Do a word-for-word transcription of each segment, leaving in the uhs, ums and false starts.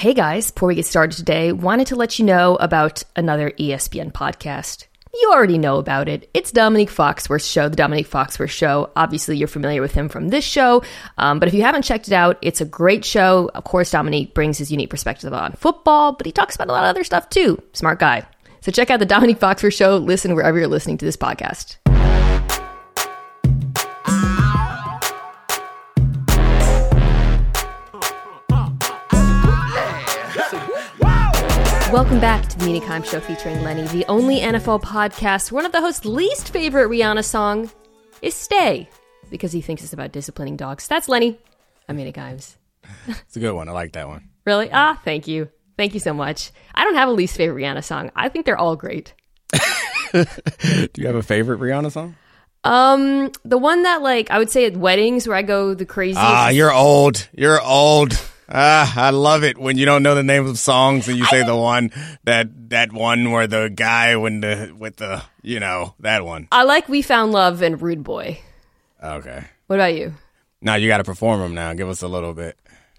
Hey guys, before we get started today, wanted to let you know about another E S P N podcast. You already know about it. It's Dominique Foxworth's show, The Dominique Foxworth Show. Obviously, you're familiar with him from this show, um, but if you haven't checked it out, it's a great show. Of course, Dominique brings his unique perspective on football, but he talks about a lot of other stuff too. Smart guy. So check out The Dominique Foxworth Show. Listen wherever you're listening to this podcast. Welcome back to the Mina Kimes Show featuring Lenny, the only N F L podcast. One of the host's least favorite Rihanna song is Stay, because he thinks it's about disciplining dogs. That's Lenny. I'm Mina Kimes. It's a good one. I like that one. Really? Ah, thank you. Thank you so much. I don't have a least favorite Rihanna song. I think they're all great. Do you have a favorite Rihanna song? Um, the one that, like, I would say at weddings where I go the craziest. Ah, you're old. You're old. Ah, I love it when you don't know the names of songs and you say the one that that one where the guy when the with the you know that one. I like We Found Love and Rude Boy. Okay. What about you? Now you got to perform them. Now give us a little bit.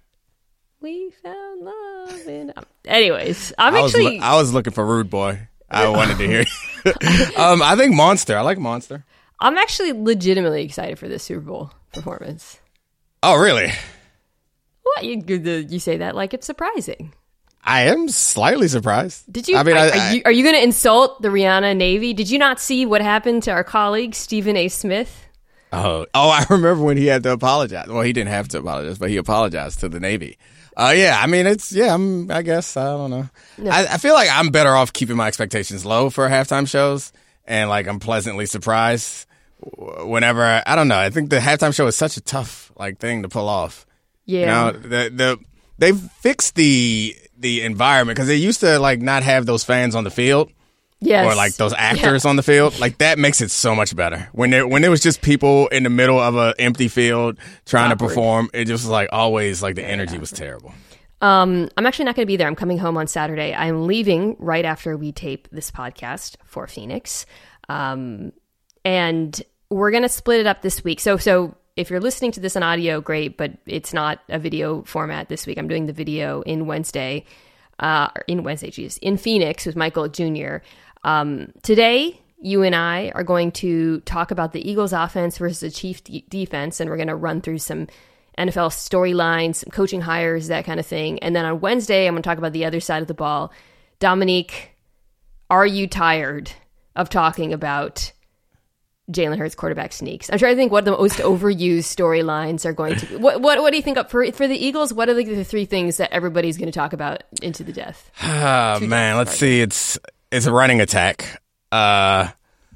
We found love in. Anyways, I'm I was actually. Lo- I was looking for Rude Boy. I wanted to hear. um, I think Monster. I like Monster. I'm actually legitimately excited for this Super Bowl performance. Oh, really? What you you say that like it's surprising? I am slightly surprised. Did you? I mean, are, I, are you, are you going to insult the Rihanna Navy? Did you not see what happened to our colleague Stephen A. Smith? Oh, oh! I remember when he had to apologize. Well, he didn't have to apologize, but he apologized to the Navy. Uh, yeah, I mean, it's yeah. I'm, I guess I don't know. No. I, I feel like I'm better off keeping my expectations low for halftime shows, and like I'm pleasantly surprised whenever I, I don't know. I think the halftime show is such a tough like thing to pull off. Yeah, you know, the the they've fixed the the environment because they used to like not have those fans on the field. Yes. Or like those actors yeah. on the field. Like that makes it so much better. When there when it was just people in the middle of an empty field trying Awkward. to perform, it just was like always like the energy yeah. was terrible. Um, I'm actually not going to be there. I'm coming home on Saturday. I'm leaving right after we tape this podcast for Phoenix. Um, and we're going to split it up this week. So so if you're listening to this on audio, great, but it's not a video format this week. I'm doing the video in Wednesday, uh, in Wednesday, geez, in Phoenix with Michael Junior Um, today, you and I are going to talk about the Eagles offense versus the Chiefs de- defense, and we're going to run through some N F L storylines, some coaching hires, that kind of thing. And then on Wednesday, I'm going to talk about the other side of the ball. Dominique, are you tired of talking about Jalen Hurts quarterback sneaks? I'm trying to think what the most overused storylines are going to be. What, what, what do you think up for, for the Eagles? What are the, the three things that everybody's going to talk about into the death? Oh, man, let's see. It's... It's a running attack. Uh,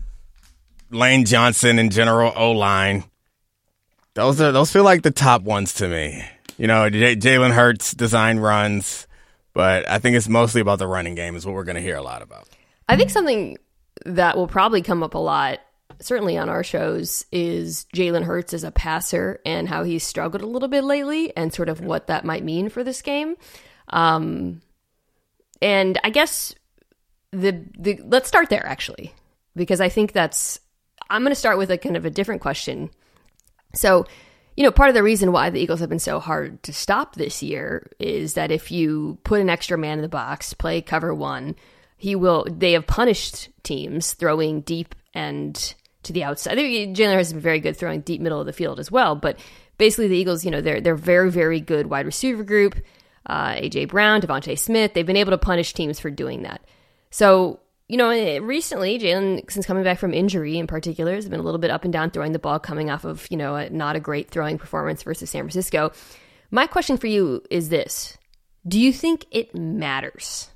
Lane Johnson in general O-line. Those are those feel like the top ones to me. You know, J- Jalen Hurts design runs, but I think it's mostly about the running game is what we're going to hear a lot about. I think something that will probably come up a lot, certainly on our shows, is Jalen Hurts as a passer and how he's struggled a little bit lately and sort of what that might mean for this game. Um, and I guess... The, the let's start there, actually, because I think that's, I'm going to start with a kind of a different question. So, you know, part of the reason why the Eagles have been so hard to stop this year is that if you put an extra man in the box, play cover one, he will, they have punished teams throwing deep and to the outside. I think Jalen has been very good throwing deep middle of the field as well, but basically the Eagles, you know, they're, they're very, very good wide receiver group. Uh, A J Brown, Devontae Smith, they've been able to punish teams for doing that. So, you know, recently, Jalen, since coming back from injury in particular, has been a little bit up and down throwing the ball, coming off of, you know, a, not a great throwing performance versus San Francisco. My question for you is this. Do you think it matters?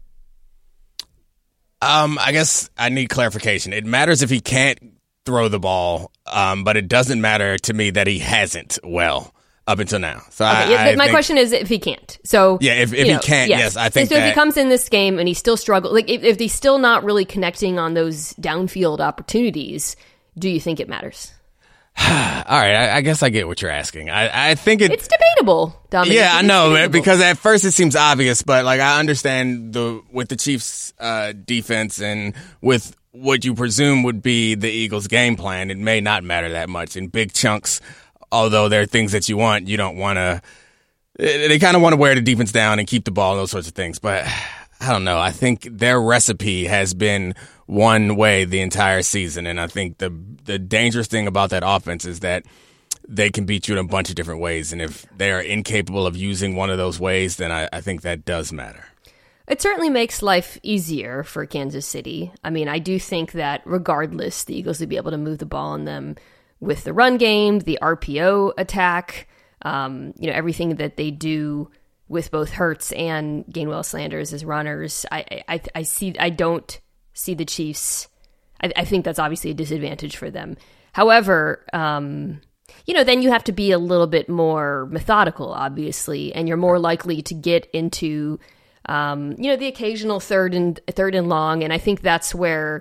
Um, I guess I need clarification. It matters if he can't throw the ball, um, but it doesn't matter to me that he hasn't well. Up until now. So okay, I, I my think, question is if he can't. So yeah, if, if he know, can't, yes. yes, I think so. So if that, he comes in this game and he still struggles, like if, if he's still not really connecting on those downfield opportunities, do you think it matters? All right, I, I guess I get what you're asking. I, I think it, it's debatable, Dominic. Yeah, I know, debatable. because at first it seems obvious, but like I understand the with the Chiefs' uh, defense and with what you presume would be the Eagles' game plan, it may not matter that much in big chunks. Although there are things that you want, you don't want to they kind of want to wear the defense down and keep the ball and those sorts of things. But I don't know. I think their recipe has been one way the entire season. And I think the the dangerous thing about that offense is that they can beat you in a bunch of different ways. And if they are incapable of using one of those ways, then I, I think that does matter. It certainly makes life easier for Kansas City. I mean, I do think that regardless, the Eagles would be able to move the ball on them with the run game, the R P O attack, um, you know, everything that they do with both Hurts and Gainwell Sanders as runners. I, I, I see. I don't see the Chiefs. I, I think that's obviously a disadvantage for them. However, um, you know, then you have to be a little bit more methodical, obviously, and you're more likely to get into, um, you know, the occasional third and third and long. And I think that's where,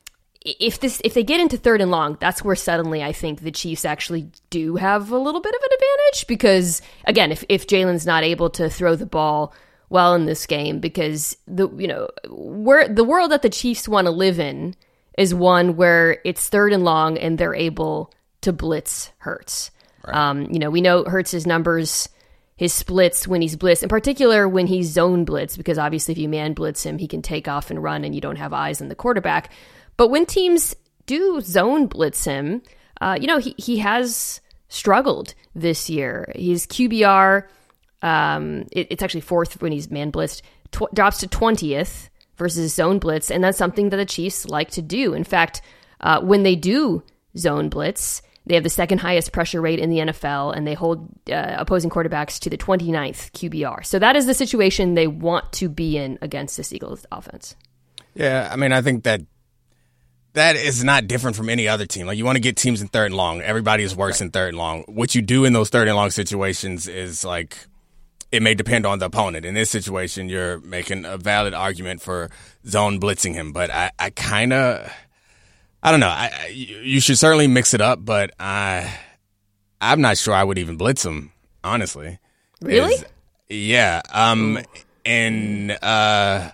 if this, if they get into third and long, that's where suddenly I think the Chiefs actually do have a little bit of an advantage. Because again, if if Jalen's not able to throw the ball well in this game, because the you know where the world that the Chiefs want to live in is one where it's third and long and they're able to blitz Hurts. Right. Um, you know, we know Hurts' numbers, his splits when he's blitzed, in particular when he's zone blitz, because obviously if you man blitz him, he can take off and run and you don't have eyes on the quarterback. But when teams do zone blitz him, uh, you know, he, he has struggled this year. His Q B R, um, it, it's actually fourth when he's man blitzed, tw- drops to twentieth versus zone blitz, and that's something that the Chiefs like to do. In fact, uh, when they do zone blitz, they have the second highest pressure rate in the N F L, and they hold uh, opposing quarterbacks to the twenty-ninth Q B R. So that is the situation they want to be in against this Eagles offense. Yeah, I mean, I think that that is not different from any other team. Like, you want to get teams in third and long. Everybody is worse right. in third and long. What you do in those third and long situations is, like, it may depend on the opponent. In this situation, you're making a valid argument for zone blitzing him. But I, I kind of, I don't know. I, I, you should certainly mix it up, but I, I'm not sure I would even blitz him, honestly. Really? Is, yeah. Um, and uh,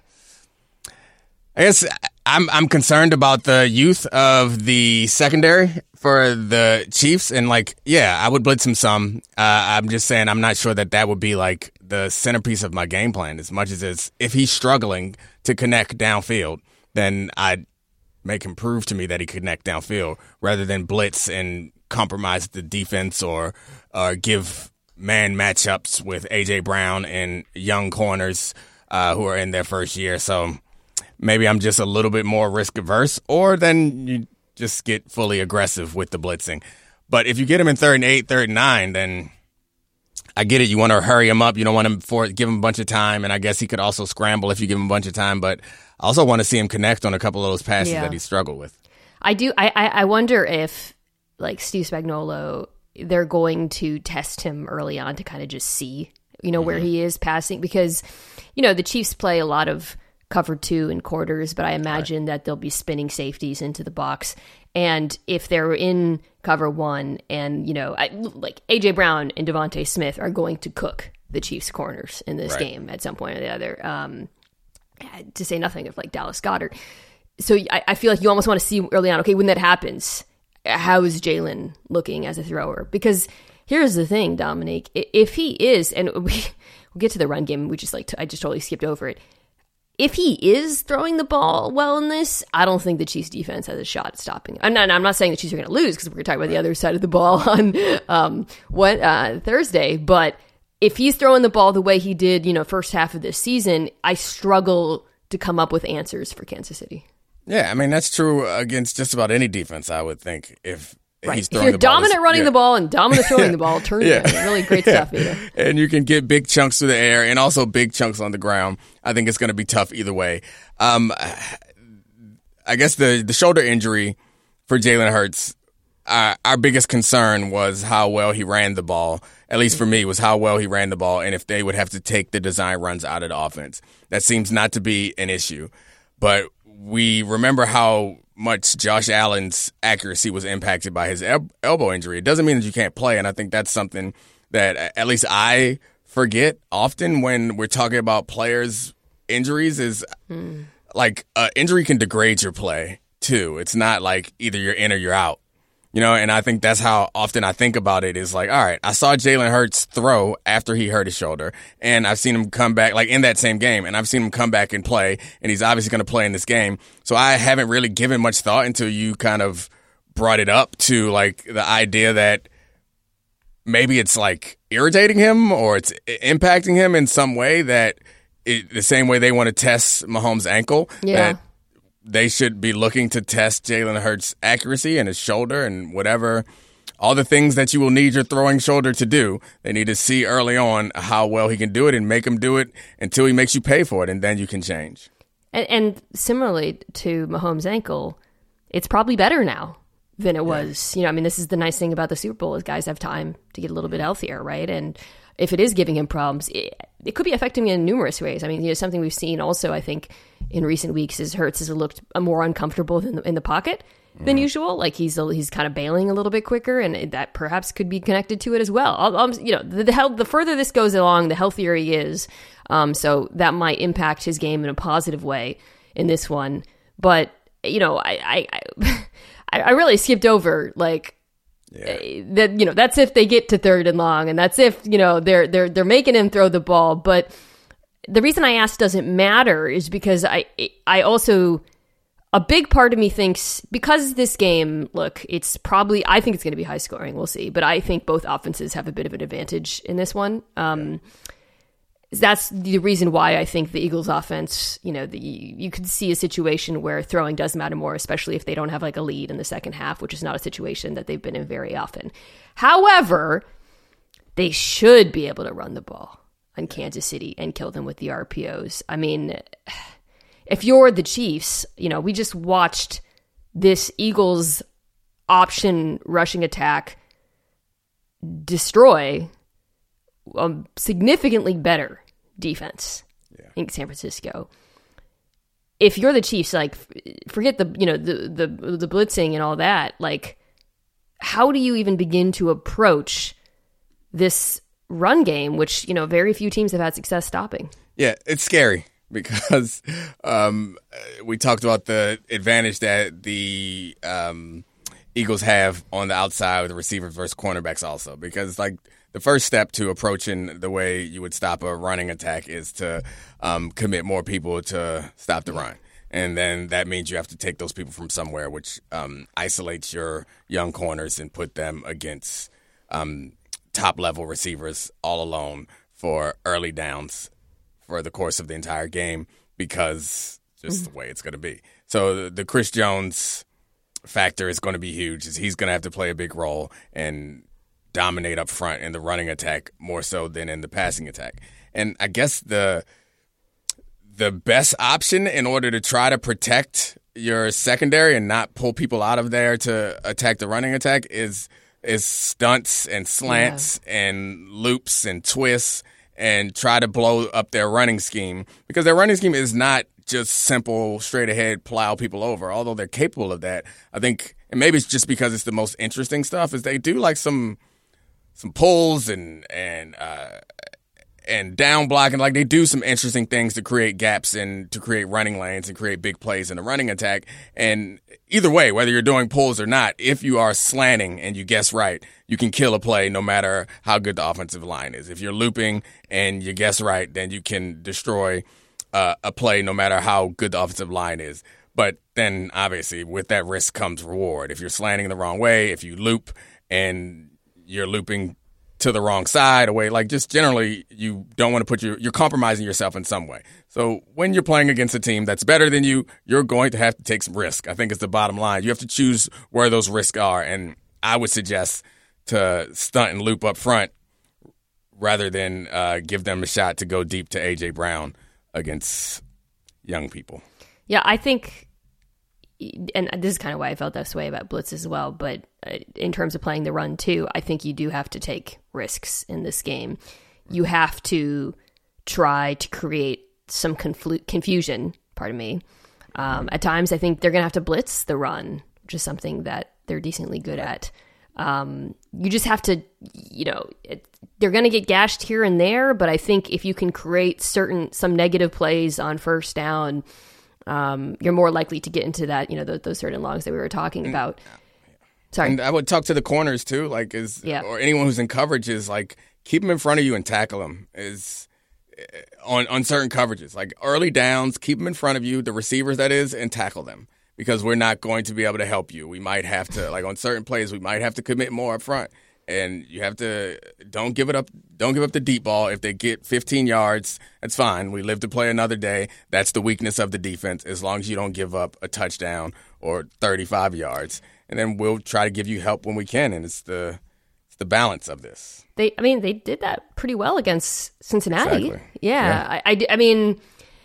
I guess I'm I'm concerned about the youth of the secondary for the Chiefs, and like, yeah, I would blitz him some. Uh, I'm just saying I'm not sure that that would be like the centerpiece of my game plan as much as it's if he's struggling to connect downfield, then I'd make him prove to me that he could connect downfield rather than blitz and compromise the defense or or give man matchups with A J Brown and young corners uh, who are in their first year. So maybe I'm just a little bit more risk averse, or then you just get fully aggressive with the blitzing. But if you get him in third and eight, third and nine, then I get it. You want to hurry him up. You don't want him for give him a bunch of time. And I guess he could also scramble if you give him a bunch of time. But I also want to see him connect on a couple of those passes yeah. that he struggled with. I do. I, I wonder if, like, Steve Spagnuolo, they're going to test him early on to kind of just see, you know, mm-hmm. where he is passing. Because, you know, the Chiefs play a lot of cover two and quarters, but I imagine right. that they'll be spinning safeties into the box. And if they're in cover one and, you know, I, like A J Brown and Devontae Smith are going to cook the Chiefs corners in this right. game at some point or the other, um, to say nothing of like Dallas Goedert. So I, I feel like you almost want to see early on, okay, when that happens, how is Jalen looking as a thrower? Because here's the thing, Dominique, if he is, and we, we'll get to the run game, we just like, I just totally skipped over it. If he is throwing the ball well in this, I don't think the Chiefs defense has a shot at stopping him. I'm not, I'm not saying the Chiefs are going to lose because we're going to talk about the other side of the ball on um, what uh, Thursday. But if he's throwing the ball the way he did, you know, first half of this season, I struggle to come up with answers for Kansas City. Yeah, I mean, that's true against just about any defense, I would think. If Right. he's If you're the dominant ball, running yeah. the ball and dominant throwing the ball, turn yeah. it. Really great yeah. stuff, Vito. And you can get big chunks through the air and also big chunks on the ground. I think it's going to be tough either way. Um, I guess the, the shoulder injury for Jalen Hurts, uh, our biggest concern was how well he ran the ball. At least for me, was how well he ran the ball and if they would have to take the design runs out of the offense. That seems not to be an issue. But we remember how much Josh Allen's accuracy was impacted by his el- elbow injury. It doesn't mean that you can't play, and I think that's something that at least I forget often when we're talking about players' injuries is mm. like uh, injury can degrade your play too. It's not like either you're in or you're out. You know, and I think that's how often I think about it is like, all right, I saw Jalen Hurts throw after he hurt his shoulder, and I've seen him come back, like in that same game, and I've seen him come back and play, and he's obviously going to play in this game. So I haven't really given much thought until you kind of brought it up to like the idea that maybe it's like irritating him or it's impacting him in some way that it, the same way they want to test Mahomes' ankle. Yeah. That they should be looking to test Jalen Hurts' accuracy and his shoulder and whatever, all the things that you will need your throwing shoulder to do. They need to see early on how well he can do it and make him do it until he makes you pay for it, and then you can change. And, and similarly to Mahomes' ankle, it's probably better now than it was. Yeah. You know, I mean, this is the nice thing about the Super Bowl is guys have time to get a little bit healthier, right? And if it is giving him problems, it, it could be affecting him in numerous ways. I mean, you know, something we've seen also, I think, in recent weeks is Hurts has looked more uncomfortable in the, in the pocket than mm. usual. Like he's he's kind of bailing a little bit quicker, and that perhaps could be connected to it as well. I'll, I'll, you know, the the, health, the further this goes along, the healthier he is. Um, so that might impact his game in a positive way in this one. But you know, I I, I, I really skipped over like. Yeah. That you know that's if they get to third and long, and that's if you know they're they're they're making him throw the ball. But the reason I ask doesn't matter is because I I also a big part of me thinks because this game, look, it's probably I think it's going to be high scoring. We'll see, but I think both offenses have a bit of an advantage in this one. Um, yeah. That's the reason why I think the Eagles offense, you know, the, you could see a situation where throwing does matter more, especially if they don't have like a lead in the second half, which is not a situation that they've been in very often. However, they should be able to run the ball on Kansas City and kill them with the R P Os. I mean, if you're the Chiefs, you know, we just watched this Eagles option rushing attack destroy a significantly better defense yeah. in San Francisco. If you're the Chiefs, like forget the you know the the the blitzing and all that. Like, how do you even begin to approach this run game, which you know very few teams have had success stopping? Yeah, it's scary because um, we talked about the advantage that the um, Eagles have on the outside with the receivers versus cornerbacks, also because like. The first step to approaching the way you would stop a running attack is to um, commit more people to stop the run. And then that means you have to take those people from somewhere, which um, isolates your young corners and put them against um, top-level receivers all alone for early downs for the course of the entire game because just mm-hmm. the way it's going to be. So the Chris Jones factor is going to be huge. He's going to have to play a big role and dominate up front in the running attack more so than in the passing attack. And I guess the the best option in order to try to protect your secondary and not pull people out of there to attack the running attack is is stunts and slants yeah. and loops and twists and try to blow up their running scheme because their running scheme is not just simple straight ahead plow people over, although they're capable of that. I think, and maybe it's just because it's the most interesting stuff, is they do like some some pulls and and uh, and down blocking. Like they do some interesting things to create gaps and to create running lanes and create big plays in the running attack. And either way, whether you're doing pulls or not, if you are slanting and you guess right, you can kill a play no matter how good the offensive line is. If you're looping and you guess right, then you can destroy uh, a play no matter how good the offensive line is. But then obviously with that risk comes reward. If you're slanting the wrong way, if you loop and you're looping to the wrong side away, like just generally you don't want to put your, you're compromising yourself in some way. So when you're playing against a team that's better than you, you're going to have to take some risk. I think it's the bottom line. You have to choose where those risks are. And I would suggest to stunt and loop up front rather than uh, give them a shot to go deep to A J Brown against young people. Yeah, I think, and this is kind of why I felt this way about blitz as well, but in terms of playing the run too, I think you do have to take risks in this game. You have to try to create some confl- confusion, pardon me. Um, at times, I think they're going to have to blitz the run, which is something that they're decently good at. Um, you just have to, you know, it, they're going to get gashed here and there, but I think if you can create certain, some negative plays on first down, um, you're more likely to get into that, you know, those, those certain longs that we were talking about. Sorry. And I would talk to the corners too, like is yeah. or anyone who's in coverage is like keep them in front of you and tackle them is on on certain coverages, like early downs, keep them in front of you, the receivers that is, and tackle them because we're not going to be able to help you. We might have to like on certain plays, we might have to commit more up front, and you have to don't give it up. Don't give up the deep ball. If they get fifteen yards, that's fine. We live to play another day. That's the weakness of the defense. As long as you don't give up a touchdown or thirty-five yards. And then we'll try to give you help when we can, and it's the it's the balance of this. They, I mean, they did that pretty well against Cincinnati. Exactly. Yeah, yeah. I, I, I mean,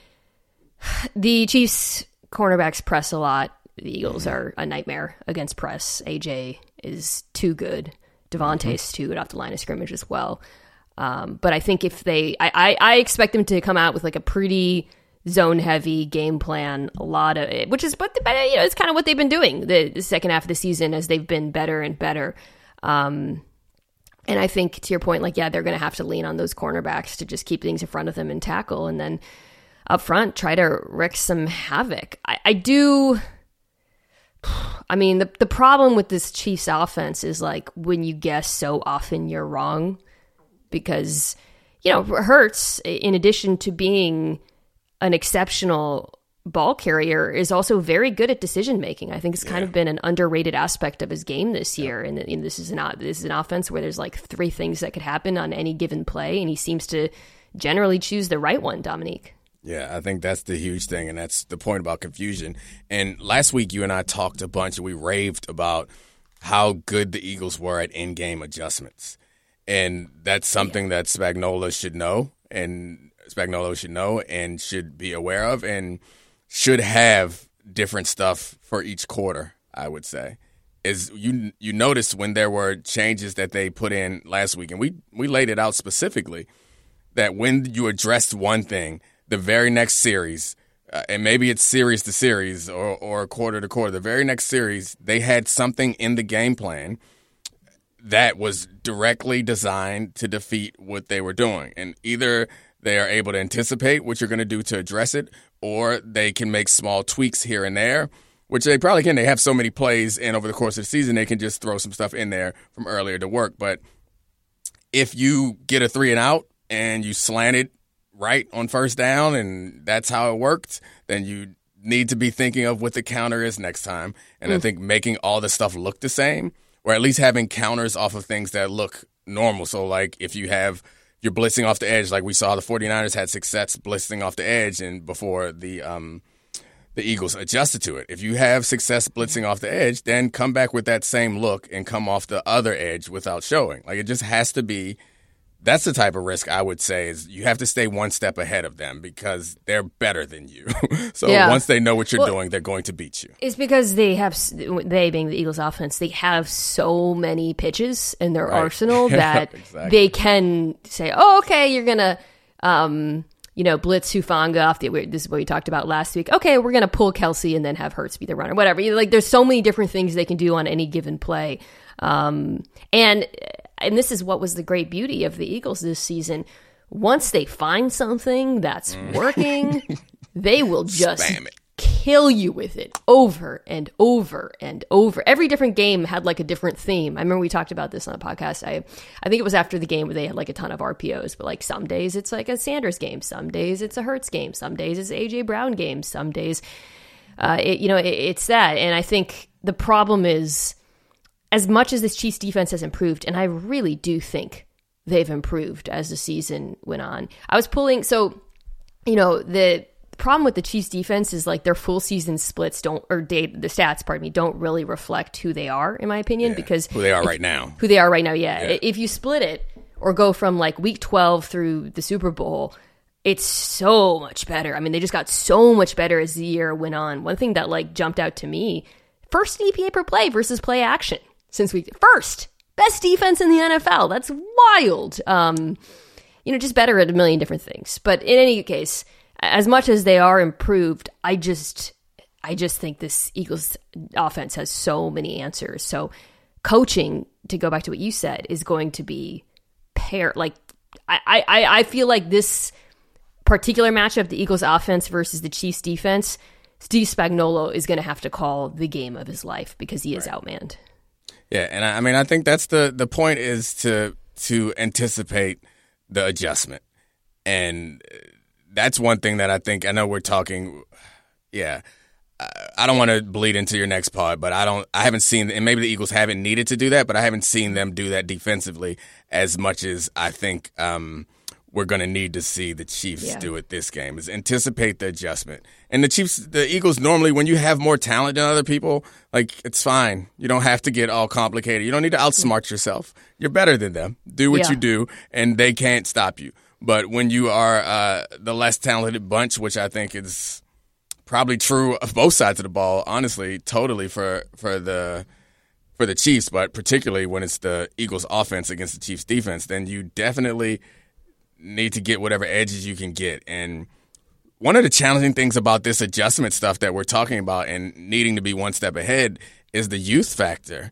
the Chiefs cornerbacks press a lot. The Eagles mm-hmm. are a nightmare against press. A J is too good. Devontae's mm-hmm. too good off the line of scrimmage as well. Um, but I think if they, I, I, I expect them to come out with like a pretty zone heavy game plan, a lot of it, which is but, but you know it's kind of what they've been doing the, the second half of the season as they've been better and better. Um, and I think to your point, like yeah, they're going to have to lean on those cornerbacks to just keep things in front of them and tackle, and then up front try to wreak some havoc. I, I do. I mean, the the problem with this Chiefs offense is like when you guess so often you're wrong, because you know Hurts, in addition to being an exceptional ball carrier, is also very good at decision making. I think it's kind yeah. of been an underrated aspect of his game this year. And, and this is not this is an offense where there's like three things that could happen on any given play, and he seems to generally choose the right one. Dominique. Yeah, I think that's the huge thing, and that's the point about confusion. And last week, you and I talked a bunch, and we raved about how good the Eagles were at in-game adjustments, and that's something yeah. that Spagnuolo should know, and Spagnuolo should know and should be aware of and should have different stuff for each quarter, I would say. Is you you noticed when there were changes that they put in last week, and we, we laid it out specifically, that when you addressed one thing, the very next series, uh, and maybe it's series to series or, or quarter to quarter, the very next series, they had something in the game plan that was directly designed to defeat what they were doing. And either they are able to anticipate what you're going to do to address it, or they can make small tweaks here and there, which they probably can. They have so many plays, and over the course of the season, they can just throw some stuff in there from earlier to work. But if you get a three and out and you slant it right on first down, and that's how it worked, then you need to be thinking of what the counter is next time. And mm. I think making all the stuff look the same, or at least having counters off of things that look normal. So, like, if you have you're blitzing off the edge, like we saw the 49ers had success blitzing off the edge, and before the um, the Eagles adjusted to it. If you have success blitzing off the edge, then come back with that same look and come off the other edge without showing. Like, it just has to be. That's the type of risk I would say is you have to stay one step ahead of them because they're better than you. So yeah. once they know what you're well, doing, they're going to beat you. It's because they have, they being the Eagles offense, they have so many pitches in their right. arsenal that exactly. they can say, oh, okay, you're going to, um, you know, blitz Hufanga off the, this is what we talked about last week. Okay, we're going to pull Kelsey and then have Hurts be the runner, whatever. Like, there's so many different things they can do on any given play. Um, and, And this is what was the great beauty of the Eagles this season. Once they find something that's working, they will just kill you with it over and over and over. Every different game had like a different theme. I remember we talked about this on a podcast. I I think it was after the game where they had like a ton of R P Os, but like some days it's like a Sanders game. Some days it's a Hurts game. Some days it's an A J Brown game. Some days, uh, it, you know, it, it's that. And I think the problem is, as much as this Chiefs defense has improved, and I really do think they've improved as the season went on. I was pulling, so, you know, the problem with the Chiefs defense is like their full season splits don't, or date, the stats, pardon me, don't really reflect who they are, in my opinion, yeah, because who they are if, right now. Who they are right now, yeah. yeah. If you split it or go from like week twelve through the Super Bowl, it's so much better. I mean, they just got so much better as the year went on. One thing that like jumped out to me, first E P A per play versus play action. Since we first best defense in the N F L, that's wild. Um, you know, just better at a million different things. But in any case, as much as they are improved, I just, I just think this Eagles offense has so many answers. So, coaching, to go back to what you said, is going to be pair. Like, I, I, I feel like this particular matchup, the Eagles offense versus the Chiefs defense, Steve Spagnuolo is going to have to call the game of his life because he is right. outmanned. Yeah, and I, I mean, I think that's the the point is to to anticipate the adjustment, and that's one thing that I think. I know we're talking, yeah. I don't want to bleed into your next pod, but I don't. I haven't seen, and maybe the Eagles haven't needed to do that, but I haven't seen them do that defensively as much as I think um, we're going to need to see the Chiefs yeah. do it this game. Is anticipate the adjustment, and the Chiefs, the Eagles normally when you have more talent than other people, like it's fine. You don't have to get all complicated. You don't need to outsmart yourself. You're better than them. Do what yeah. you do, and they can't stop you. But when you are uh, the less talented bunch, which I think is probably true of both sides of the ball, honestly, totally for, for the for the Chiefs, but particularly when it's the Eagles' offense against the Chiefs' defense, then you definitely need to get whatever edges you can get. And one of the challenging things about this adjustment stuff that we're talking about and needing to be one step ahead is the youth factor.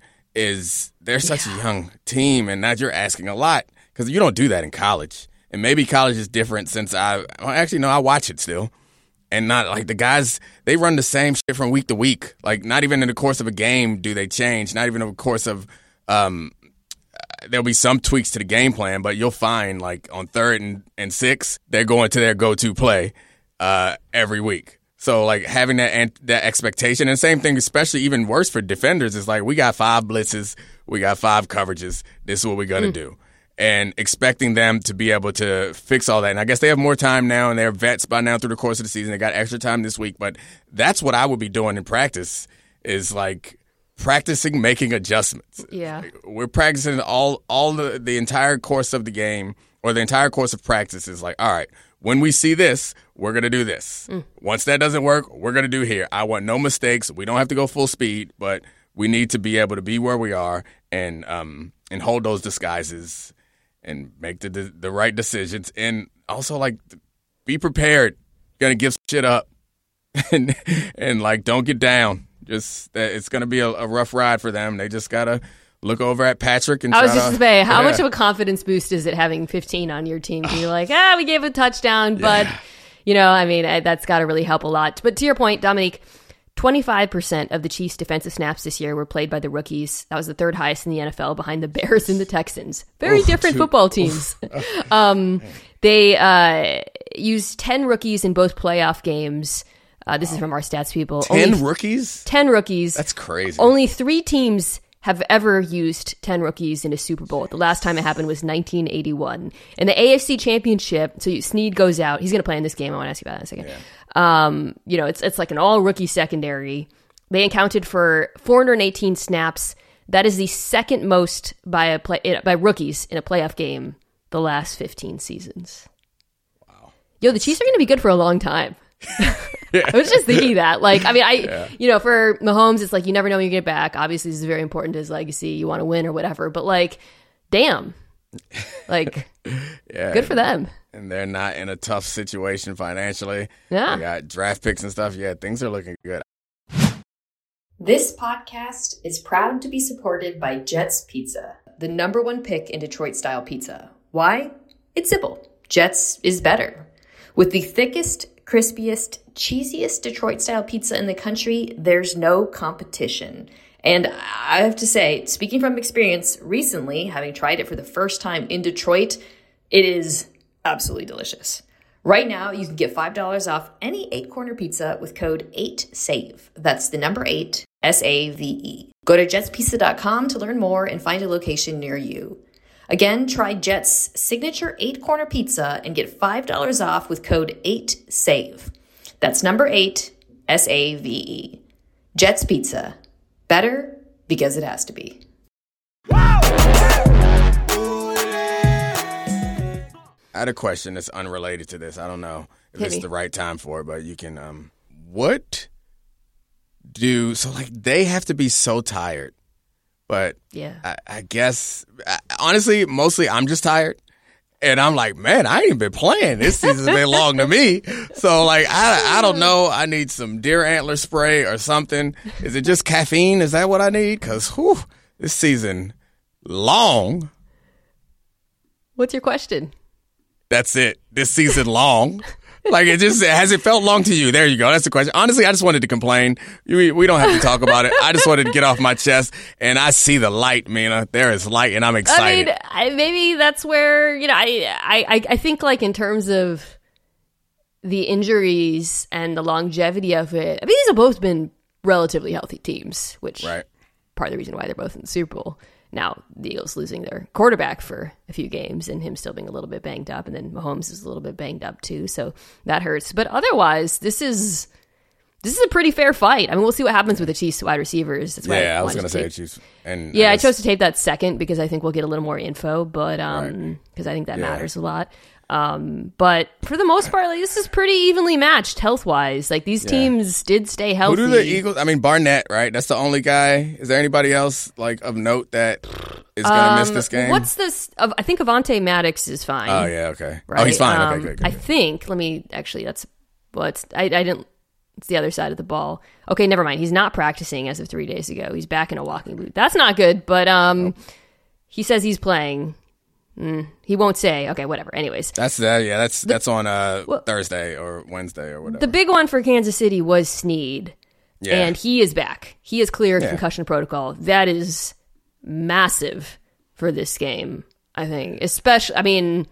Is they're such yeah. a young team, and now you're asking a lot because you don't do that in college. And maybe college is different since I well, actually no, I watch it still. And not like the guys, they run the same shit from week to week. Like not even in the course of a game do they change. Not even in the course of, um, there'll be some tweaks to the game plan, but you'll find like on third and, and six, they're going to their go-to play uh, every week. So like having that that expectation, and same thing, especially even worse for defenders, is like we got five blitzes, we got five coverages. This is what we're gonna mm. do. And expecting them to be able to fix all that. And I guess they have more time now, and they're vets by now through the course of the season. They got extra time this week. But that's what I would be doing in practice is, like, practicing making adjustments. Yeah. Like, we're practicing all all the, the entire course of the game or the entire course of practice is like, all right, when we see this, we're going to do this. Mm. Once that doesn't work, we're going to do here. I want no mistakes. We don't have to go full speed, but we need to be able to be where we are and um and hold those disguises and make the the right decisions, and also like be prepared. Gonna give shit up, and and like don't get down. Just that it's gonna be a, a rough ride for them. They just gotta look over at Patrick and. I try was just to to say, how yeah. much of a confidence boost is it having fifteen on your team? To be like, ah, we gave a touchdown, but yeah. you know, I mean, that's got to really help a lot. But to your point, Dominique. twenty-five percent of the Chiefs' defensive snaps this year were played by the rookies. That was the third highest in the N F L behind the Bears and the Texans. Very Oof, different two, football teams. um, they uh, used ten rookies in both playoff games. Uh, this wow. is from our stats people. ten Only rookies? ten rookies. That's crazy. Only three teams have ever used ten rookies in a Super Bowl. The last time it happened was nineteen eighty-one. In the A F C Championship, so Snead goes out. He's going to play in this game. I want to ask you about that in a second. Yeah. Um, you know, it's it's like an all-rookie secondary. They accounted for four hundred eighteen snaps. That is the second most by a play by rookies in a playoff game the last fifteen seasons. Wow. Yo, the Chiefs are going to be good for a long time. yeah. I was just thinking that. Like, I mean, I, yeah. you know, for Mahomes, it's like you never know when you get back. Obviously, this is very important to his legacy. You want to win or whatever. But, like, damn. Like, yeah. good for them. And they're not in a tough situation financially. Yeah. They got draft picks and stuff. Yeah, things are looking good. This podcast is proud to be supported by Jets Pizza, the number one pick in Detroit-style pizza. Why? It's simple. Jets is better. With the thickest, crispiest, cheesiest Detroit-style pizza in the country, there's no competition. And I have to say, speaking from experience, recently, having tried it for the first time in Detroit, it is absolutely delicious. Right now, you can get five dollars off any eight-corner pizza with code eight save. That's the number eight, S A V E. Go to jets pizza dot com to learn more and find a location near you. Again, try Jet's signature eight-corner pizza and get five dollars off with code eight save. That's number eight, S A V E. Jet's Pizza. Better because it has to be. I had a question that's unrelated to this. I don't know if Hit it's me. the right time for it, but you can. Um, what do so like they have to be so tired, but Yeah. I, I guess I, honestly, mostly I'm just tired, and I'm like, man, I ain't been playing. This season's been long to me, so like I I don't know. I need some deer antler spray or something. Is it just caffeine? Is that what I need? Because whew, this season long. What's your question? That's it. This season long. Like, it just, has it felt long to you? There you go. That's the question. Honestly, I just wanted to complain. We, we don't have to talk about it. I just wanted to get off my chest, and I see the light, Mina. There is light, and I'm excited. I mean, I, maybe that's where, you know, I, I, I think, like, in terms of the injuries and the longevity of it, I mean, these have both been relatively healthy teams, which right. part of the reason why they're both in the Super Bowl. Now, the Eagles losing their quarterback for a few games and him still being a little bit banged up, and then Mahomes is a little bit banged up too, so that hurts. But otherwise, this is this is a pretty fair fight. I mean, we'll see what happens with the Chiefs wide receivers. That's why yeah, I, I was going to say tape. Chiefs. And yeah, I, I, guess, chose to tape that second because I think we'll get a little more info, but um, because right. I think that yeah. matters a lot. Um, but for the most part, like, this is pretty evenly matched health-wise. Like, these yeah. teams did stay healthy. Who do the Eagles? I mean, Barnett, right? That's the only guy. Is there anybody else like of note that is going to um, miss this game? What's this? Uh, I think Avonte Maddox is fine. Oh yeah, okay. Right? Oh, he's fine. Um, okay, good, good. I think. Let me actually. That's well. It's I. I didn't. It's the other side of the ball. Okay, never mind. He's not practicing as of three days ago. He's back in a walking boot. That's not good. But um, nope. He says he's playing. Mm, he won't say. Okay, whatever. Anyways, that's that. Uh, yeah, that's the, that's on uh, well, Thursday or Wednesday or whatever. The big one for Kansas City was Snead, yeah. and he is back. He is cleared yeah. concussion protocol. That is massive for this game. I think, especially. I mean,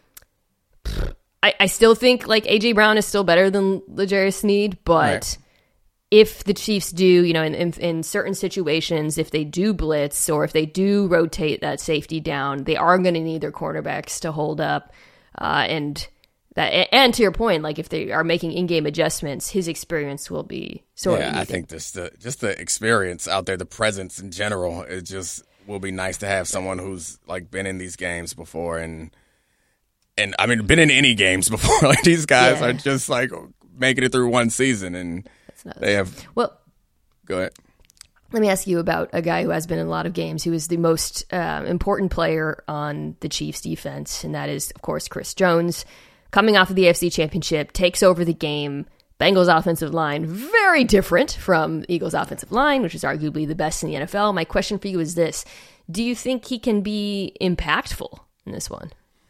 I, I still think like A J Brown is still better than L'Jarius Snead, but. Right. If the Chiefs do, you know, in, in in certain situations, if they do blitz or if they do rotate that safety down, they are going to need their cornerbacks to hold up. Uh, and that, and to your point, like if they are making in-game adjustments, his experience will be sort yeah, of. Yeah, I think just the just the experience out there, the presence in general, it just will be nice to have someone who's like been in these games before and and I mean been in any games before. Like these guys yeah. are just like making it through one season and. They have well. Go ahead. Let me ask you about a guy who has been in a lot of games, who is the most uh, important player on the Chiefs' defense, and that is, of course, Chris Jones, coming off of the A F C Championship, takes over the game. Bengals' offensive line, very different from Eagles' offensive line, which is arguably the best in the N F L. My question for you is this: do you think he can be impactful in this one?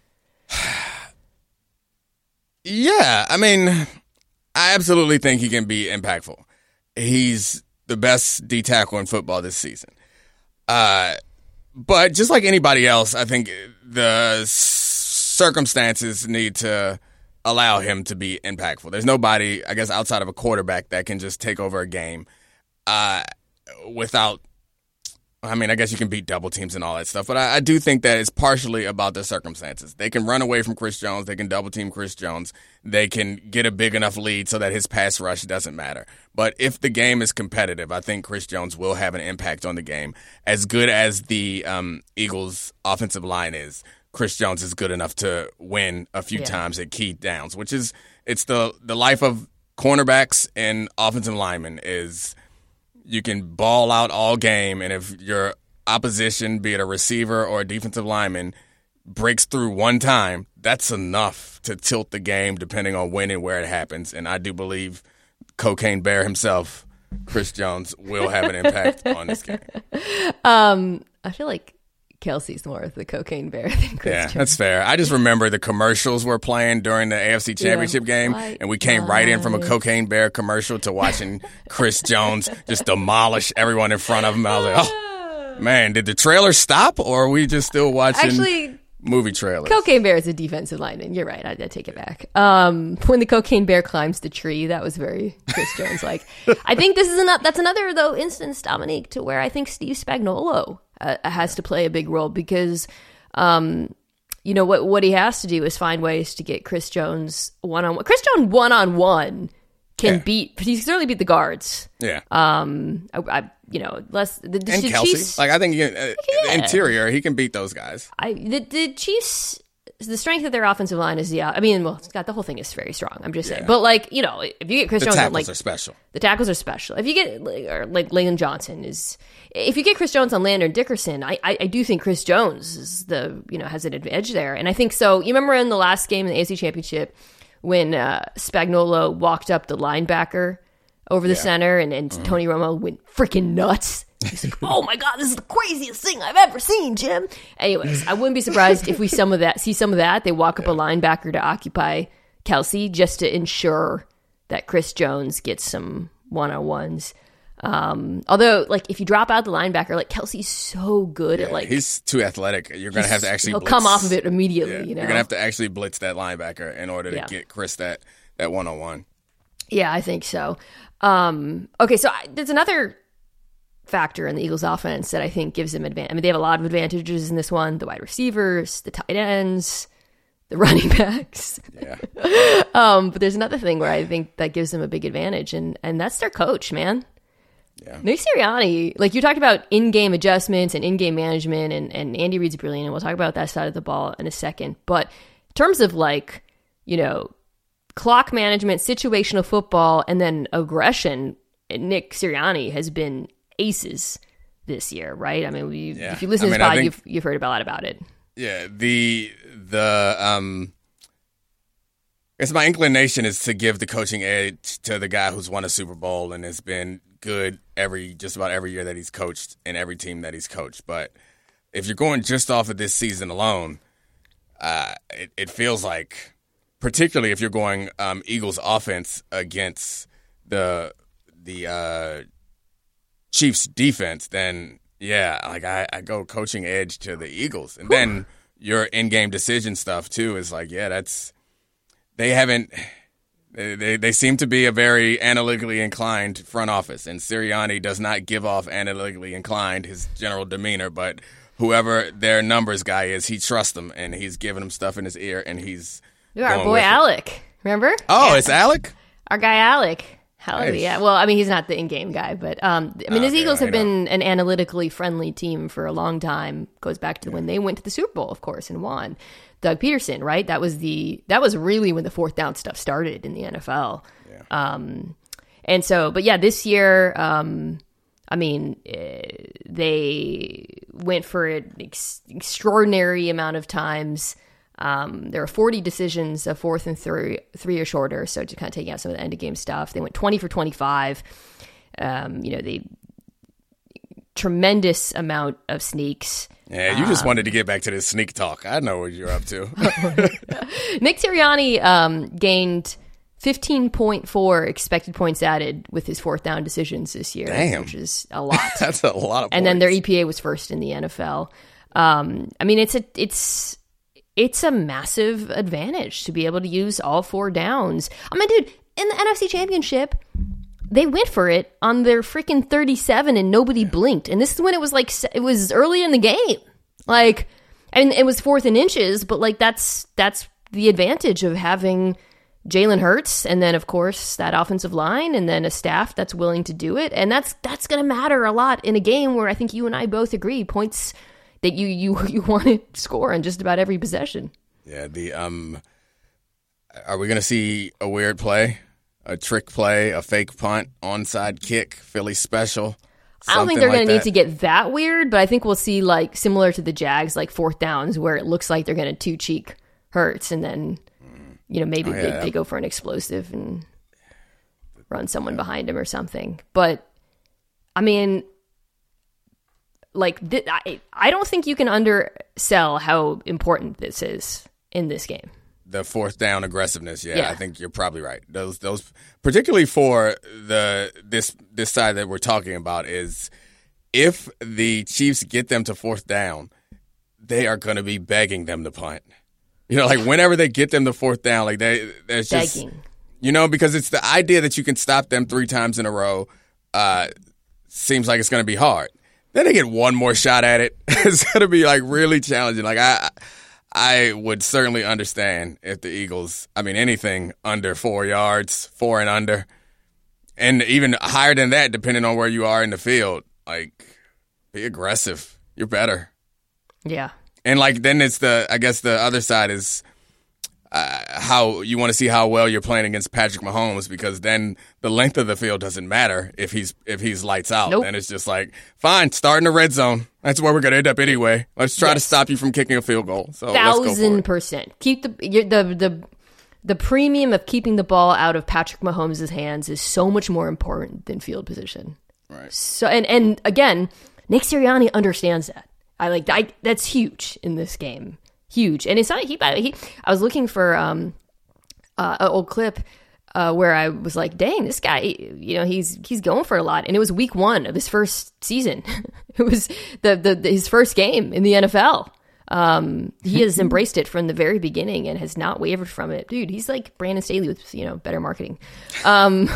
Yeah, I mean. I absolutely think he can be impactful. He's the best D tackle in football this season. Uh, but just like anybody else, I think the circumstances need to allow him to be impactful. There's nobody, I guess, outside of a quarterback that can just take over a game uh, without, I mean, I guess you can beat double teams and all that stuff, but I, I do think that it's partially about the circumstances. They can run away from Chris Jones. They can double team Chris Jones. They can get a big enough lead so that his pass rush doesn't matter. But if the game is competitive, I think Chris Jones will have an impact on the game. As good as the um, Eagles' offensive line is, Chris Jones is good enough to win a few yeah. times at key downs, which is it's the the life of cornerbacks and offensive linemen is – you can ball out all game, and if your opposition, be it a receiver or a defensive lineman, breaks through one time, that's enough to tilt the game depending on when and where it happens. And I do believe Cocaine Bear himself, Chris Jones, will have an impact on this game. Um, I feel like Kelsey's more of the Cocaine Bear than Chris Yeah, Jones. That's fair. I just remember the commercials were playing during the A F C Championship yeah, game, right, and we came right. right in from a Cocaine Bear commercial to watching Chris Jones just demolish everyone in front of him. I was like, oh, man, did the trailer stop, or are we just still watching Actually, movie trailers? Cocaine Bear is a defensive lineman. You're right. I, I take it back. Um, when the Cocaine Bear climbs the tree, that was very Chris Jones-like. I think this is an, that's another, though, instance, Dominique, to where I think Steve Spagnuolo Uh, has to play a big role because, um, you know, what what he has to do is find ways to get Chris Jones one-on-one. Chris Jones one-on-one can yeah. beat, he can certainly beat the guards. Yeah. Um, I, I you know, less the, the, and the Kelsey. Chiefs. Like, I think uh, yeah. the interior, he can beat those guys. I the, the Chiefs, the strength of their offensive line is the, I mean, well, Scott, the whole thing is very strong. I'm just saying. Yeah. But, like, you know, if you get Chris the Jones, tackles like, are special. The tackles are special. If you get, like, or, like Landon Johnson is, if you get Chris Jones on Landon Dickerson, I, I, I do think Chris Jones is the, you know, has an edge there. And I think so. You remember in the last game in the A F C Championship when uh, Spagnuolo walked up the linebacker over the yeah. center and, and mm-hmm. Tony Romo went freaking nuts. He's like, oh my God, this is the craziest thing I've ever seen, Jim. Anyways, I wouldn't be surprised if we some of that see some of that. They walk up yeah. a linebacker to occupy Kelsey just to ensure that Chris Jones gets some one-on-ones. Um, although, like, if you drop out the linebacker, like, Kelsey's so good yeah, at, like... He's too athletic. You're going to have to actually He'll blitz. come off of it immediately, yeah, you know? You're going to have to actually blitz that linebacker in order to yeah. get Chris that, that one-on-one. Yeah, I think so. Um, okay, so I, there's another factor in the Eagles' offense that I think gives them advantage. I mean, they have a lot of advantages in this one. The wide receivers, the tight ends, the running backs. Yeah. um, but there's another thing where I think that gives them a big advantage, and, and that's their coach, man. Yeah. Nick Sirianni, like you talked about in-game adjustments and in-game management, and, and Andy Reid's brilliant, and we'll talk about that side of the ball in a second. But in terms of, like, you know, clock management, situational football, and then aggression, Nick Sirianni has been aces this year, right? I mean, we, yeah. if you listen I to mean, this pod, think, you've, you've heard a lot about it. Yeah, the, the, um... I guess my inclination is to give the coaching edge to the guy who's won a Super Bowl and has been good every just about every year that he's coached and every team that he's coached. But if you're going just off of this season alone, uh, it, it feels like, particularly if you're going um, Eagles offense against the the uh, Chiefs defense, then yeah, like I, I go coaching edge to the Eagles, and then your in-game decision stuff too is like, yeah, that's. They haven't they, – they seem to be a very analytically inclined front office, and Sirianni does not give off analytically inclined, his general demeanor, but whoever their numbers guy is, he trusts them, and he's giving them stuff in his ear, and he's yeah, our boy Alec, remember? Oh, yeah. It's Alec? Our guy Alec. Hell nice. Yeah. Well, I mean, he's not the in-game guy, but um, I mean, his okay, Eagles have I know. been an analytically friendly team for a long time. Goes back to yeah. when they went to the Super Bowl, of course, and won. Doug Peterson, right? That was the that was really when the fourth down stuff started in the N F L. Yeah. Um, and so, but yeah, this year, um, I mean, uh, they went for an ex- extraordinary amount of times. Um, there were forty decisions of fourth and three, three or shorter. So just kind of taking out some of the end of game stuff. They went twenty for twenty-five. Um, you know, they tremendous amount of sneaks. Yeah, you just um, wanted to get back to this sneak talk. I know what you're up to. Nick Sirianni um, gained fifteen point four expected points added with his fourth down decisions this year. Damn. Which is a lot. That's a lot of And points. then their E P A was first in the N F L. Um, I mean, it's a it's it's a massive advantage to be able to use all four downs. I mean, dude, in the N F C Championship, they went for it on their freaking thirty-seven and nobody blinked. And this is when it was like, it was early in the game. Like, and it was fourth and inches, but like that's, that's the advantage of having Jalen Hurts. And then of course that offensive line and then a staff that's willing to do it. And that's, that's going to matter a lot in a game where I think you and I both agree points that you, you, you want to score on just about every possession. Yeah. The, um, are we going to see a weird play? A trick play, a fake punt, onside kick, Philly special. I don't think they're like going to need that. to get that weird, but I think we'll see, like, similar to the Jags, like fourth downs where it looks like they're going to two cheek Hurts, and then, you know, maybe oh, yeah, they, that... they go for an explosive and run someone yeah. behind him or something. But I mean, like, th- I I don't think you can undersell how important this is in this game. The fourth down aggressiveness, yeah, yeah, I think you're probably right. Those, those, particularly for the this this side that we're talking about, is if the Chiefs get them to fourth down, they are going to be begging them to punt. You know, like whenever they get them to fourth down, like they, there's just, begging. You know, because it's the idea that you can stop them three times in a row. Uh, seems like it's going to be hard. Then they get one more shot at it. It's going to be like really challenging. Like I. I would certainly understand if the Eagles, I mean, anything under four yards, four and under, and even higher than that, depending on where you are in the field, like, be aggressive. You're better. Yeah. And, like, then it's the, I guess the other side is uh, how you want to see how well you're playing against Patrick Mahomes, because then the length of the field doesn't matter if he's if he's lights out. Nope. Then it's just like, fine, start in the red zone. That's where we're going to end up anyway. Let's try yes. to stop you from kicking a field goal. So Thousand percent. Keep the the the the premium of keeping the ball out of Patrick Mahomes' hands is so much more important than field position. Right. So and and again, Nick Sirianni understands that. I like I, that's huge in this game. Huge. And it's not he, he I was looking for um uh, an old clip uh, where I was like, dang, this guy, you know, he's he's going for a lot. And it was week one of his first season. It was the, the, the his first game in the N F L. Um, he has embraced it from the very beginning and has not wavered from it. Dude, he's like Brandon Staley with, you know, better marketing. Um,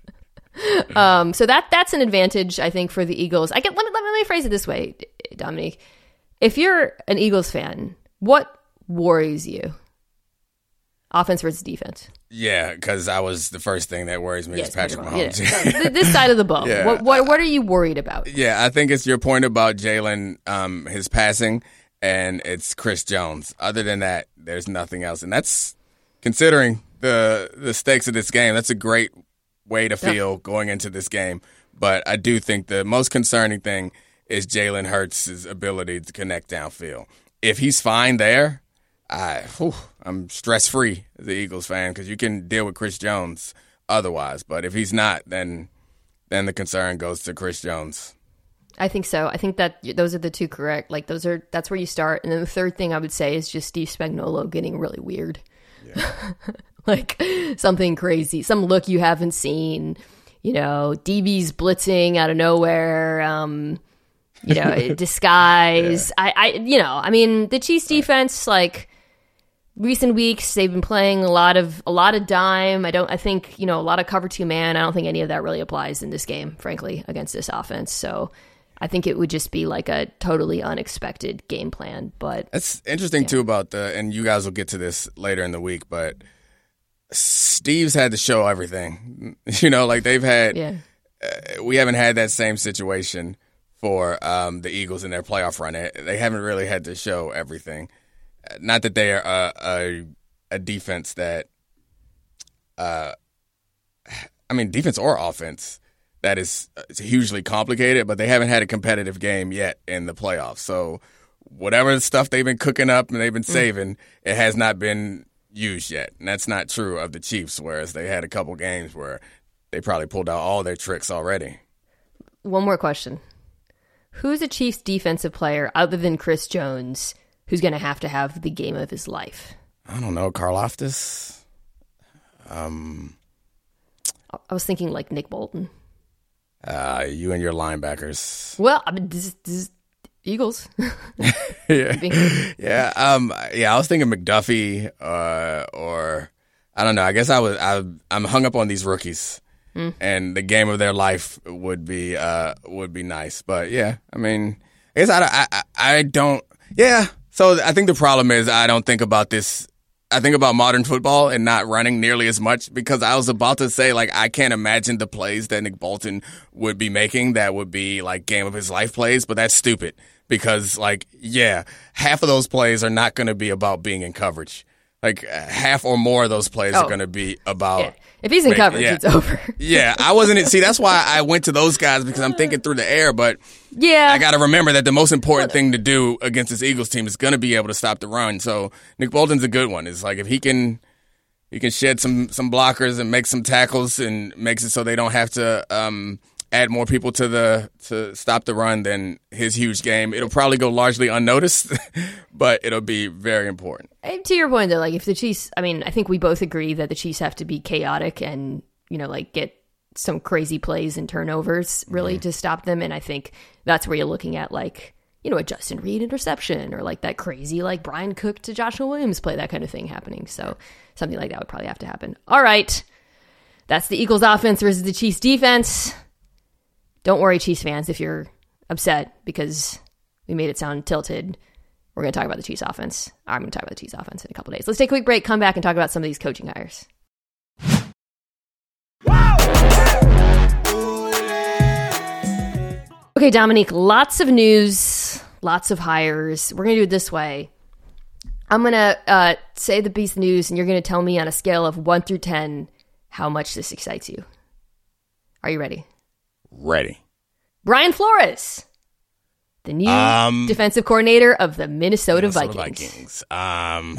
um, so that that's an advantage, I think, for the Eagles. I get, let me, let me phrase it this way, Dominique. If you're an Eagles fan, what worries you? Offense versus defense. Yeah, because I was the first thing that worries me yes, is Patrick Mahomes. Mahomes. Yeah. So, this side of the ball. Yeah. What, what what are you worried about? Yeah, I think it's your point about Jalen, um, his passing, and it's Chris Jones. Other than that, there's nothing else. And that's, considering the the stakes of this game, that's a great way to feel yeah. going into this game. But I do think the most concerning thing is Jalen Hurts' ability to connect downfield. If he's fine there, I, whew, I'm stress-free as an Eagles fan because you can deal with Chris Jones otherwise. But if he's not, then then the concern goes to Chris Jones. I think so. I think that those are the two correct. Like those are that's where you start. And then the third thing I would say is just Steve Spagnuolo getting really weird. Yeah. Like something crazy, some look you haven't seen. You know, D B's blitzing out of nowhere. Um, you know, disguise. Yeah. I, I, you know, I mean, the Chiefs defense, like recent weeks, they've been playing a lot of a lot of dime. I don't. I think you know a lot of cover two man. I don't think any of that really applies in this game, frankly, against this offense. So I think it would just be like a totally unexpected game plan. But that's interesting yeah. too about the. And you guys will get to this later in the week, but Steve's had to show everything. You know, like they've had. Yeah. Uh, we haven't had that same situation for um, the Eagles in their playoff run. They haven't really had to show everything. Not that they are a, a, a defense that, uh, I mean, defense or offense that is hugely complicated, but they haven't had a competitive game yet in the playoffs. So whatever stuff they've been cooking up and they've been saving, mm. it has not been used yet. And that's not true of the Chiefs, whereas they had a couple games where they probably pulled out all their tricks already. One more question. Who's a Chiefs defensive player other than Chris Jones who's going to have to have the game of his life? I don't know. Karlaftis? Um, I was thinking like Nick Bolton. Uh, you and your linebackers. Well, I mean, this, this Eagles. yeah. yeah. Um, yeah, I was thinking McDuffie uh, or, I don't know. I guess I was, I, I'm hung up on these rookies. Mm. And the game of their life would be uh, would be nice. But, yeah, I mean, I guess I, I, I don't – yeah. So I think the problem is I don't think about this – I think about modern football and not running nearly as much because I was about to say, like, I can't imagine the plays that Nick Bolton would be making that would be, like, game of his life plays. But that's stupid because, like, yeah, half of those plays are not going to be about being in coverage. Like, half or more of those plays oh. are going to be about yeah. – If he's in making, coverage, yeah. it's over. yeah, I wasn't – see, that's why I went to those guys because I'm thinking through the air. But yeah. I got to remember that the most important thing to do against this Eagles team is going to be able to stop the run. So Nick Bolton's a good one. It's like if he can he can shed some, some blockers and make some tackles and makes it so they don't have to um, add more people to the to stop the run, then his huge game, it'll probably go largely unnoticed, but it'll be very important. To your point, though, like if the Chiefs, I mean, I think we both agree that the Chiefs have to be chaotic and, you know, like get some crazy plays and turnovers really mm-hmm. to stop them. And I think that's where you're looking at like, you know, a Justin Reed interception or like that crazy like Brian Cook to Joshua Williams play, that kind of thing happening. So something like that would probably have to happen. All right. That's the Eagles offense versus the Chiefs defense. Don't worry, Chiefs fans, if you're upset because we made it sound tilted. We're going to talk about the Chiefs offense. I'm going to talk about the Chiefs offense in a couple days. Let's take a quick break, come back, and talk about some of these coaching hires. Okay, Dominique, lots of news, lots of hires. We're going to do it this way. I'm going to uh, say the piece of news, and you're going to tell me on a scale of one through ten how much this excites you. Are you ready? Ready. Brian Flores. The new um, defensive coordinator of the Minnesota, Minnesota Vikings. Vikings. Um,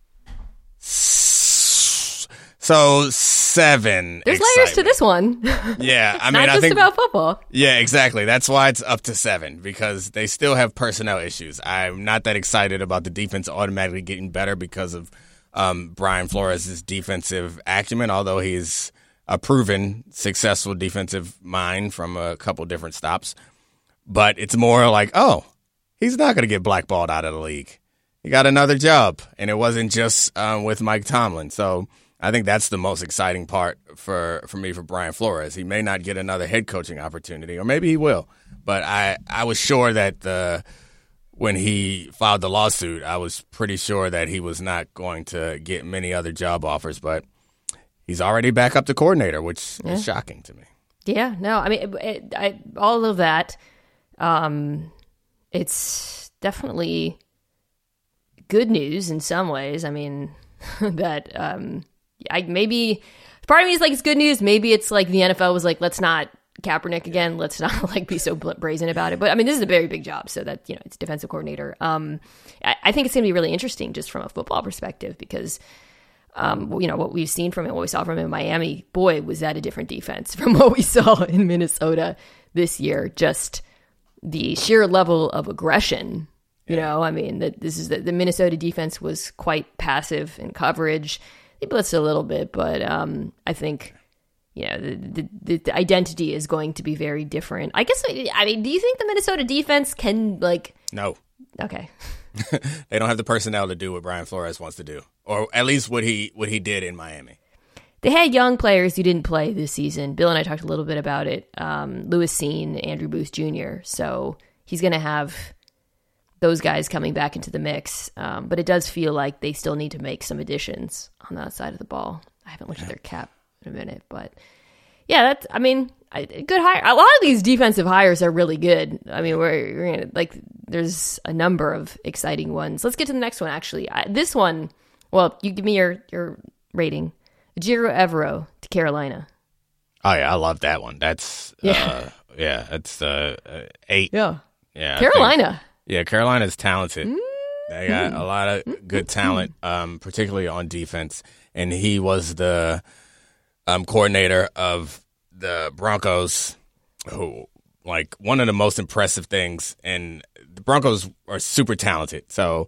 s- so seven. There's excitement. layers to this one. Yeah, I mean, not I just think about football. Yeah, exactly. That's why it's up to seven because they still have personnel issues. I'm not that excited about the defense automatically getting better because of um, Brian Flores' defensive acumen, although he's a proven successful defensive mind from a couple different stops. But it's more like, oh, he's not going to get blackballed out of the league. He got another job, and it wasn't just um, with Mike Tomlin. So I think that's the most exciting part for, for me for Brian Flores. He may not get another head coaching opportunity, or maybe he will. But I, I was sure that the when he filed the lawsuit, I was pretty sure that he was not going to get many other job offers. But he's already back up to coordinator, which yeah. is shocking to me. Yeah, no, I mean, it, it, I, all of that, um, it's definitely good news in some ways. I mean, that um, I maybe part of me is like it's good news. Maybe it's like the N F L was like, let's not Kaepernick again. Let's not like be so brazen about it. But I mean, this is a very big job, so that you know, it's defensive coordinator. Um, I, I think it's going to be really interesting just from a football perspective because. Um, you know, what we've seen from him, what we saw from him in Miami, boy, was that a different defense from what we saw in Minnesota this year. Just the sheer level of aggression, you yeah. know, I mean, that this is the, the Minnesota defense was quite passive in coverage. They blitzed a little bit, but um, I think, you know, the, the, the identity is going to be very different. I guess, I mean, do you think the Minnesota defense can, like... No. Okay. They don't have the personnel to do what Brian Flores wants to do, or at least what he what he did in Miami. They had young players who didn't play this season. Bill and I talked a little bit about it. Um, Lewis Seen, Andrew Booth Junior So he's going to have those guys coming back into the mix. Um, but it does feel like they still need to make some additions on that side of the ball. I haven't looked at their cap in a minute, but yeah, that's. I mean, I, good hire. A lot of these defensive hires are really good. I mean, we're, we're gonna, like, there's a number of exciting ones. Let's get to the next one. Actually, I, this one. Well, you give me your your rating. Ejiro Evero to Carolina. Oh yeah, I love that one. That's yeah, uh, yeah. That's uh, uh, eight. Yeah, yeah. Carolina. Think, yeah, Carolina's talented. Mm-hmm. They got a lot of good talent, um, particularly on defense. And he was the um, coordinator of the Broncos, who, like, one of the most impressive things. And the Broncos are super talented. So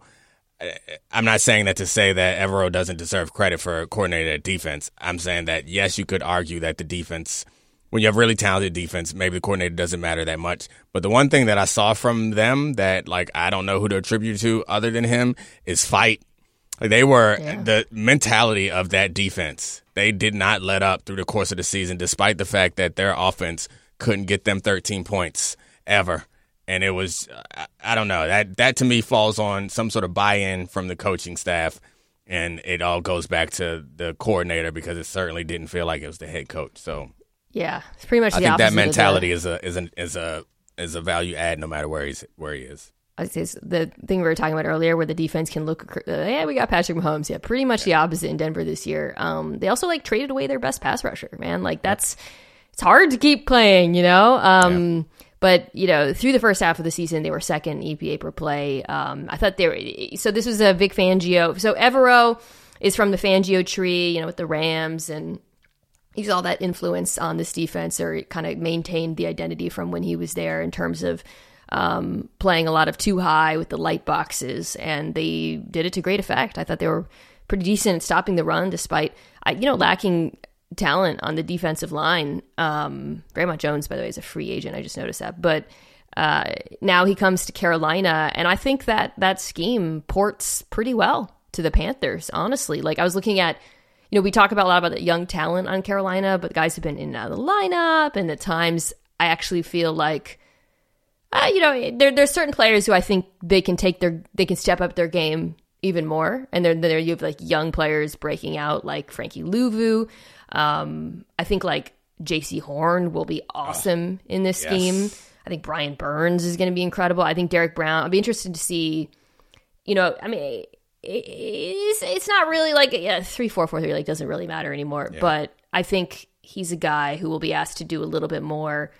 I'm not saying that to say that Evero doesn't deserve credit for coordinating defense. I'm saying that, yes, you could argue that the defense, when you have really talented defense, maybe the coordinator doesn't matter that much. But the one thing that I saw from them that, like, I don't know who to attribute to other than him is fight. Like, they were yeah. the mentality of that defense. They did not let up through the course of the season, despite the fact that their offense couldn't get them thirteen points ever. And it was, I don't know, that that to me falls on some sort of buy-in from the coaching staff, and it all goes back to the coordinator because it certainly didn't feel like it was the head coach. So yeah, it's pretty much. I the think that opposite mentality the, is a is a is a is a value add no matter where he's where he is. I say the thing we were talking about earlier, where the defense can look, uh, yeah, we got Patrick Mahomes. Yeah, pretty much yeah. the opposite in Denver this year. Um, they also like traded away their best pass rusher. Man, like that's it's hard to keep playing, you know. Um, yeah. But, you know, through the first half of the season, they were second E P A per play. Um, I thought they were – so this was a Vic Fangio. So Evero is from the Fangio tree, you know, with the Rams, and he's all that influence on this defense, or kind of maintained the identity from when he was there in terms of um, playing a lot of too high with the light boxes, and they did it to great effect. I thought they were pretty decent at stopping the run despite, you know, lacking – talent on the defensive line. Um, Draymond Jones, by the way, is a free agent. I just noticed that. But uh, now he comes to Carolina, and I think that that scheme ports pretty well to the Panthers, honestly. Like, I was looking at, you know, we talk about a lot about the young talent on Carolina, but the guys have been in and out of the lineup, and at times I actually feel like, uh, you know, there there's certain players who I think they can take their, they can step up their game even more. And then there you have like young players breaking out, like Frankie Louvu. Um, I think like J C Horn will be awesome oh, in this yes. scheme. I think Brian Burns is going to be incredible. I think Derek Brown, I'll be interested to see, you know, I mean, it, it's, it's not really like, yeah, three four four three like doesn't really matter anymore, yeah. but I think he's a guy who will be asked to do a little bit more.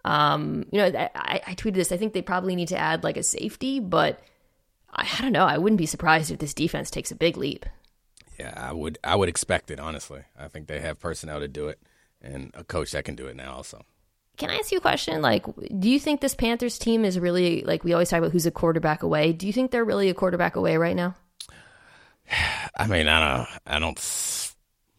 Um, you know, I, I tweeted this. I think they probably need to add like a safety, but I, I don't know. I wouldn't be surprised if this defense takes a big leap. Yeah, I would I would expect it, honestly. I think they have personnel to do it, and a coach that can do it now also. Can I ask you a question? Like, do you think this Panthers team is really, like, we always talk about who's a quarterback away. Do you think they're really a quarterback away right now? I mean, I don't. I don't.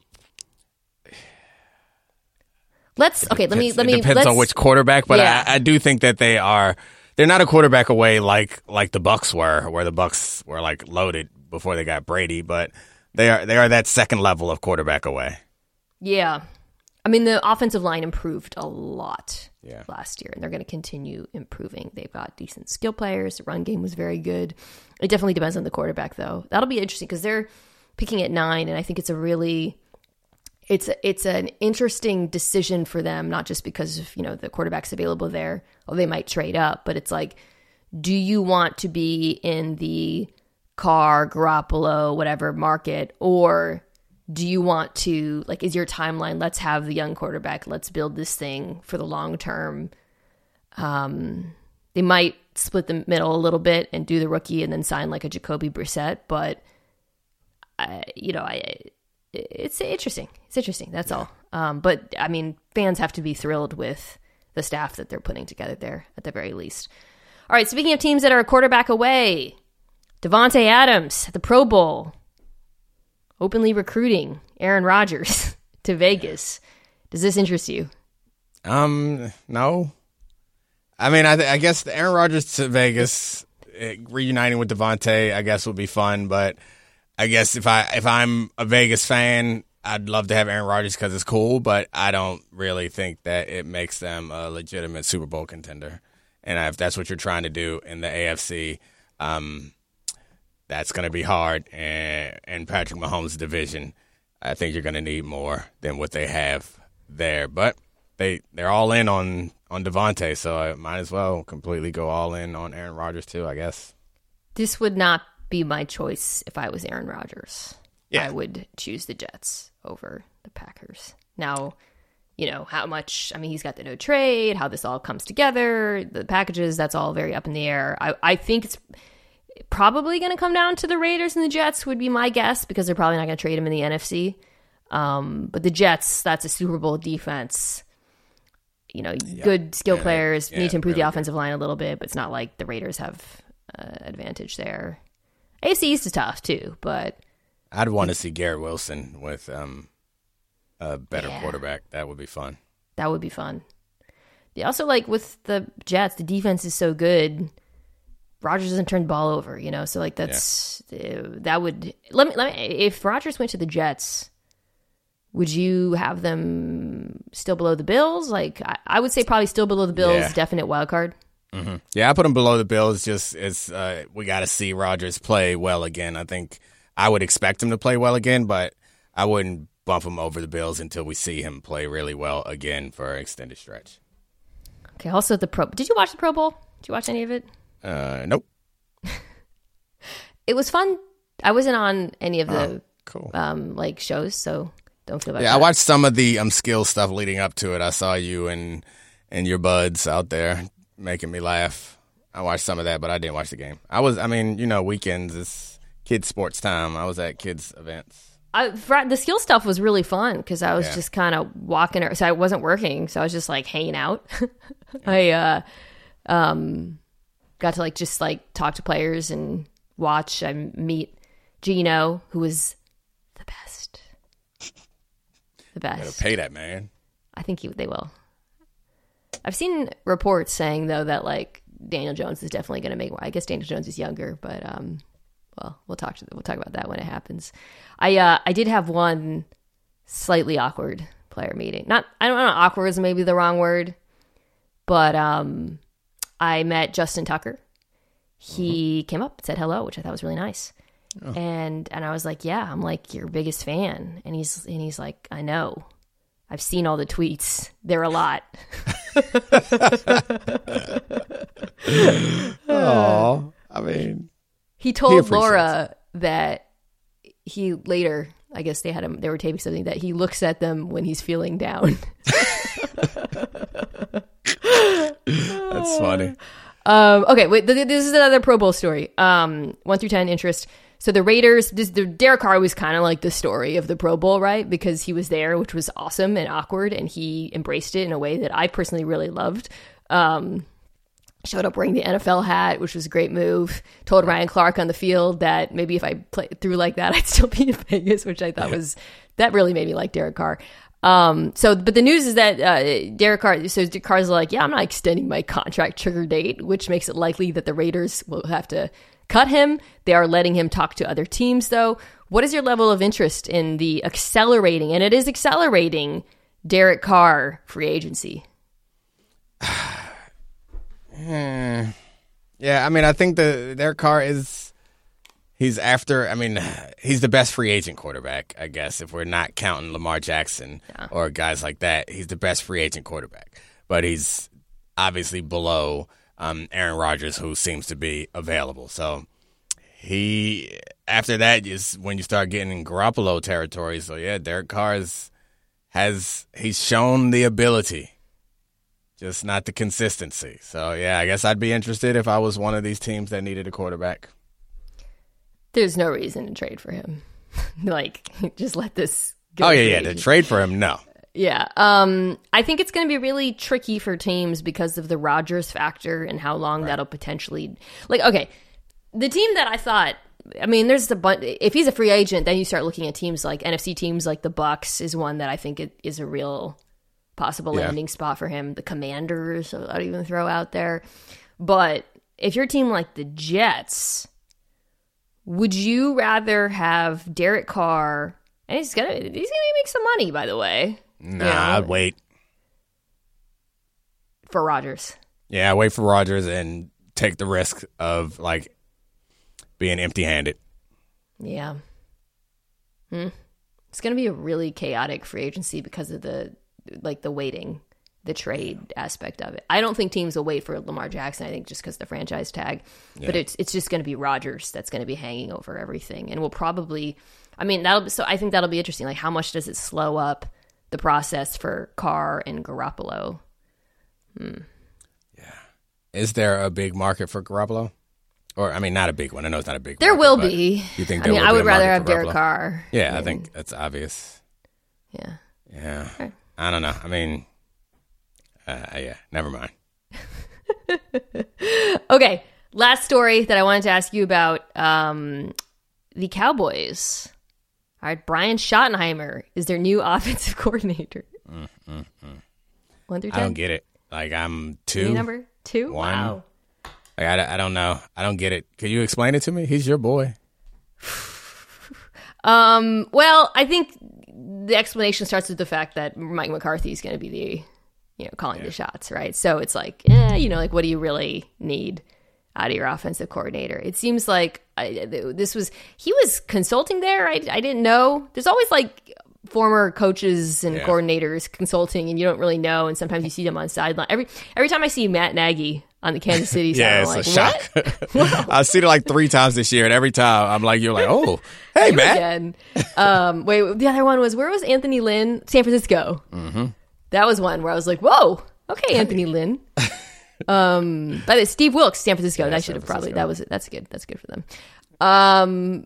Let's okay. Let me let me. It depends let's, on which quarterback, but yeah. I, I do think that they are. They're not a quarterback away like like the Bucs were, where the Bucs were like loaded before they got Brady, but they are they are that second level of quarterback away. Yeah, I mean the offensive line improved a lot yeah. last year, and they're going to continue improving. They've got decent skill players. The run game was very good. It definitely depends on the quarterback, though. That'll be interesting because they're picking at nine, and I think it's a really It's it's an interesting decision for them, not just because of, you know, the quarterbacks available there, or they might trade up, but it's like, do you want to be in the Carr, Garoppolo, whatever market, or do you want to, like, is your timeline, let's have the young quarterback, let's build this thing for the long term. Um, they might split the middle a little bit and do the rookie and then sign like a Jacoby Brissett, but, I, you know, I... It's interesting. It's interesting. That's all. Um, but I mean, fans have to be thrilled with the staff that they're putting together there at the very least. All right. Speaking of teams that are a quarterback away, Davante Adams at the Pro Bowl, openly recruiting Aaron Rodgers to Vegas. Does this interest you? Um, no. I mean, I, th- I guess Aaron Rodgers to Vegas, uh, reuniting with Davante, I guess would be fun, but I guess if I if I'm a Vegas fan, I'd love to have Aaron Rodgers because it's cool, but I don't really think that it makes them a legitimate Super Bowl contender. And if that's what you're trying to do in the A F C, um, that's going to be hard. And in Patrick Mahomes' division, I think you're going to need more than what they have there. But they they're all in on on Davante, so I might as well completely go all in on Aaron Rodgers too, I guess. This would not be my choice if I was Aaron Rodgers. Yeah. I would choose the Jets over the Packers. Now, you know, how much, I mean, he's got the no trade, how this all comes together, the packages, that's all very up in the air. I, I think it's probably going to come down to the Raiders and the Jets would be my guess, because they're probably not going to trade him in the N F C. Um, but the Jets, that's a Super Bowl defense. You know, yeah. good skill yeah. players, yeah, need to improve really the offensive good. line a little bit, but it's not like the Raiders have uh, advantage there. A F C East is tough too, but I'd want to see Garrett Wilson with um, a better yeah. quarterback. That would be fun. That would be fun. Yeah, also, like with the Jets, the defense is so good. Rodgers doesn't turn the ball over, you know. So like that's yeah. uh, that would let me let me. If Rodgers went to the Jets, would you have them still below the Bills? Like I, I would say probably still below the Bills. Yeah. Definite wild card. Mm-hmm. Yeah, I put him below the Bills. Just as uh, we got to see Rodgers play well again. I think I would expect him to play well again, but I wouldn't bump him over the Bills until we see him play really well again for an extended stretch. Okay. Also, the Pro. Did you watch the Pro Bowl? Did you watch any of it? Uh, nope. It was fun. I wasn't on any of the oh, cool. um like shows, so don't feel bad. Yeah, that. I watched some of the um skill stuff leading up to it. I saw you and and your buds out there making me laugh. I watched some of that, but I didn't watch the game. I was, I mean, you know, weekends, it's kids' sports time. I was at kids' events. I, the skill stuff was really fun because I was yeah. just kind of walking, so I wasn't working, so I was just like hanging out. I uh, um, got to like just like talk to players and watch. I meet Gino, who was the best. The best. You gotta pay that man. I think he, they will. I've seen reports saying though that like Daniel Jones is definitely going to make. I guess Daniel Jones is younger, but um, well, we'll talk to we'll talk about that when it happens. I uh, I did have one slightly awkward player meeting. Not I don't know, awkward is maybe the wrong word, but um, I met Justin Tucker. He mm-hmm. came up and said hello, which I thought was really nice. Oh. And and I was like, yeah, I'm like your biggest fan, and he's and he's like, I know. I've seen all the tweets. They're a lot. Oh, I mean, he told he Laura that he later, I guess they had him, they were taping something that he looks at them when he's feeling down. That's funny. Um, okay, wait, th- this is another Pro Bowl story. Um, one through ten interest. So the Raiders, this, the Derek Carr was kind of like the story of the Pro Bowl, right? Because he was there, which was awesome and awkward, and he embraced it in a way that I personally really loved. Um, Showed up wearing the N F L hat, which was a great move. Told Ryan Clark on the field that maybe if I play through like that, I'd still be in Vegas, which I thought was, that really made me like Derek Carr. Um, so, but the news is that uh, Derek Carr, so Carr's like, yeah, I'm not extending my contract trigger date, which makes it likely that the Raiders will have to cut him. They are letting him talk to other teams, though. What is your level of interest in the accelerating, and it is accelerating, Derek Carr free agency? Hmm. Yeah, I mean, I think the Derek Carr is, he's after, I mean, he's the best free agent quarterback, I guess, if we're not counting Lamar Jackson yeah. or guys like that. He's the best free agent quarterback. But he's obviously below um, Aaron Rodgers, who seems to be available. So he, after that is when you start getting in Garoppolo territory. So, yeah, Derek Carr is, has, he's shown the ability. Just not the consistency. So, yeah, I guess I'd be interested if I was one of these teams that needed a quarterback. There's no reason to trade for him. Like, just let this go. Oh, yeah, yeah. To trade for him, no. Yeah. Um, I think it's going to be really tricky for teams because of the Rodgers factor and how long right. that'll potentially... Like, okay, the team that I thought... I mean, there's a bunch... If he's a free agent, then you start looking at teams like N F C teams like the Bucs is one that I think it is a real... possible yeah. landing spot for him. The Commanders, I'd even throw out there. But if you're a team like the Jets, would you rather have Derek Carr? And he's gonna he's gonna make some money, by the way. Nah, you know, I'd wait for Rodgers. Yeah, wait for Rodgers and take the risk of like being empty-handed. Yeah. Hmm. It's gonna be a really chaotic free agency because of the. Like the waiting, the trade aspect of it. I don't think teams will wait for Lamar Jackson. I think just because the franchise tag, yeah. but it's it's just going to be Rodgers that's going to be hanging over everything, and we'll probably. I mean, that'll. So I think that'll be interesting. Like, how much does it slow up the process for Carr and Garoppolo? Hmm. Yeah. Is there a big market for Garoppolo? Or I mean, not a big one. I know it's not a big. There market, will be. You think? I There mean, will I be would a rather market have for Derek Garoppolo? Carr. Yeah, than, I think that's obvious. Yeah. Yeah. Okay. I don't know. I mean, uh, yeah, never mind. Okay, last story that I wanted to ask you about, um, the Cowboys. All right, Brian Schottenheimer is their new offensive coordinator. Mm, mm, mm. One through ten? I don't get it. Like, I'm two. Any number? Two? One. Wow. Like, I, I don't know. I don't get it. Can you explain it to me? He's your boy. um. Well, I think the explanation starts with the fact that Mike McCarthy is going to be the, you know, calling yeah. the shots, right? So it's like, eh, you know, like, what do you really need out of your offensive coordinator? It seems like I, this was, he was consulting there. I, I didn't know. There's always like former coaches and yeah. coordinators consulting, and you don't really know. And sometimes you see them on sideline. Every every time I see Matt Nagy on the Kansas City side, yeah, I'm it's like, a shock. I've seen it like three times this year, and every time I'm like, you're like, oh, hey, you Matt. Again. Um, wait, the other one was, where was Anthony Lynn? San Francisco. Mm-hmm. That was one where I was like, whoa, okay, Anthony Lynn. Um, by the way, Steve Wilkes, San Francisco. Yeah, I should have probably, that was it. That's good. That's good for them. Um,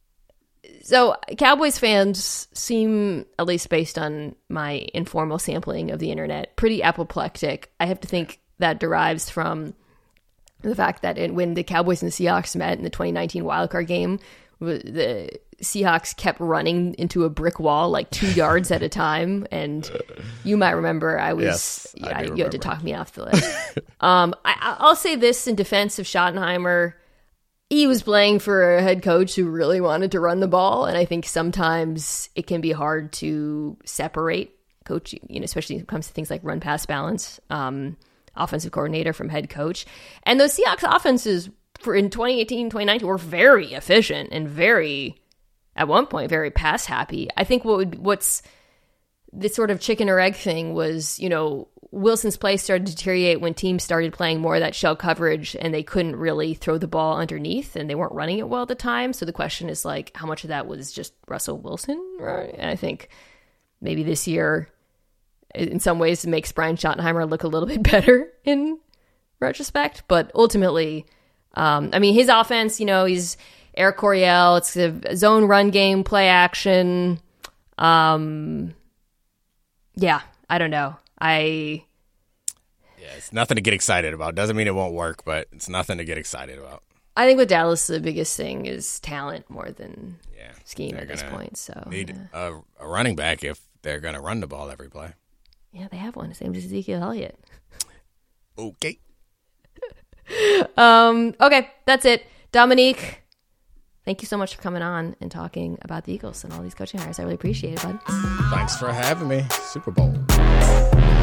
so Cowboys fans seem, at least based on my informal sampling of the internet, pretty apoplectic. I have to think that derives from the fact that it, when the Cowboys and the Seahawks met in the twenty nineteen wildcard game, the Seahawks kept running into a brick wall like two yards at a time. And you might remember I was, yes, yeah, I you remember. had to talk me off the list. um, I, I'll say this in defense of Schottenheimer. He was playing for a head coach who really wanted to run the ball. And I think sometimes it can be hard to separate coaching, you know, especially when it comes to things like run pass balance, um, offensive coordinator from head coach. And those Seahawks offenses for in twenty eighteen, twenty nineteen were very efficient and very, at one point, very pass happy. I think what would, what's the sort of chicken or egg thing was, you know, Wilson's play started to deteriorate when teams started playing more of that shell coverage and they couldn't really throw the ball underneath and they weren't running it well at the time. So the question is like, how much of that was just Russell Wilson? Right? And I think maybe this year, in some ways, it makes Brian Schottenheimer look a little bit better in retrospect. But ultimately, um, I mean, his offense, you know, he's Eric Coryell. It's a zone run game, play action. Um, yeah, I don't know. I Yeah, it's nothing to get excited about. Doesn't mean it won't work, but it's nothing to get excited about. I think with Dallas, the biggest thing is talent more than yeah, scheme at this point. So need yeah. a, a running back if they're going to run the ball every play. Yeah, they have one. His name is Ezekiel Elliott. Okay. um. Okay, that's it. Dominique, thank you so much for coming on and talking about the Eagles and all these coaching hires. I really appreciate it, bud. Thanks for having me. Super Bowl.